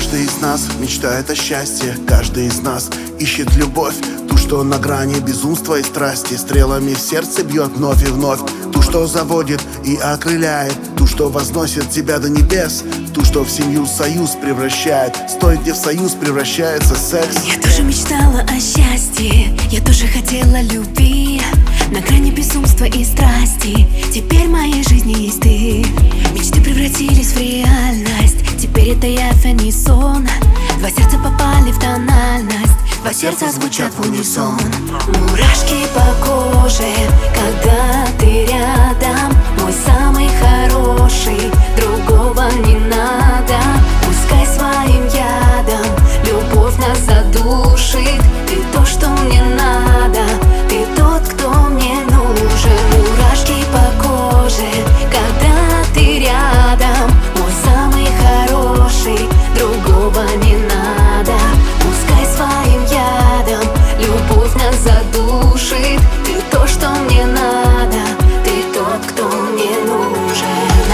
Каждый из нас мечтает о счастье, каждый из нас ищет любовь, ту, что на грани безумства и страсти, стрелами в сердце бьет вновь и вновь, ту, что заводит и окрыляет, ту, что возносит тебя до небес, ту, что в семью союз превращает, стоит, где в союз превращается секс. Я тоже мечтала о счастье, я тоже хотела любви, на грани безумства и страсти. Теперь в моей жизни есть ты. Мечты превратились в реальность, теперь это явь, а не сон. Два сердца попали в тональность, два сердца звучат в унисон. Мурашки по коже, когда ты рядом, мой самый хороший, другого не надо. Пускай своим ядом любовь нас задушит. Ты то, что мне надо, ты тот, кто мне нужен. Мурашки по коже, когда ты рядом, мой самый хороший, другого не надо. Пускай своим ядом любовь нас задушит. Ты то, что мне надо, ты тот, кто мне нужен.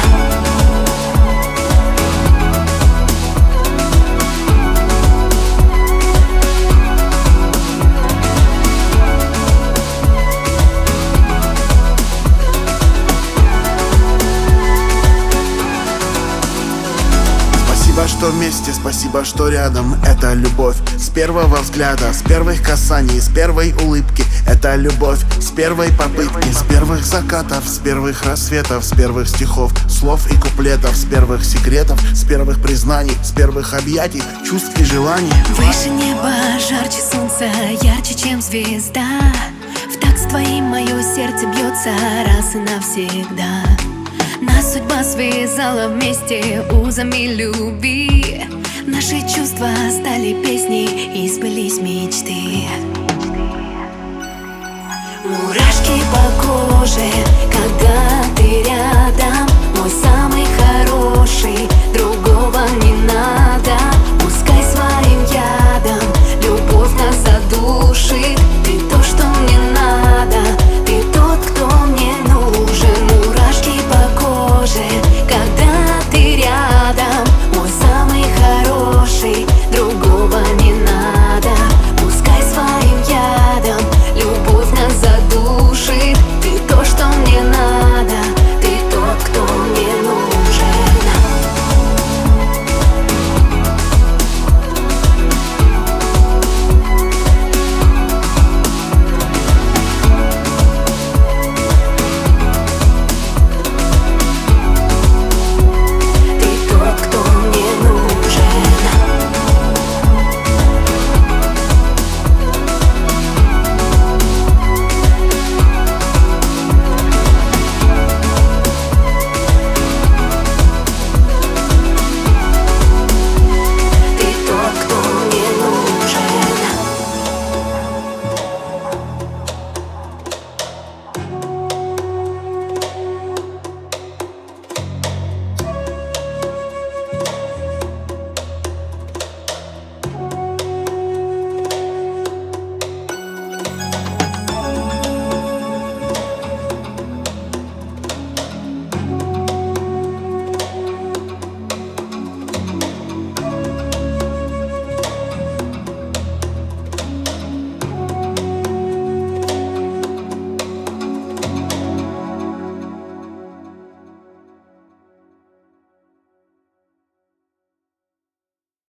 Спасибо, что вместе, спасибо, что рядом. Это любовь с первого взгляда, с первых касаний, с первой улыбки. Это любовь с первой попытки, с первых закатов, с первых рассветов, с первых стихов, слов и куплетов, с первых секретов, с первых признаний, с первых объятий, чувств и желаний. Выше неба, жарче солнца, ярче, чем звезда. В такт с твоим мое сердце бьется раз и навсегда. Нас судьба связала вместе узами любви. Наши чувства стали песней и сбылись мечты. Мурашки по коже, когда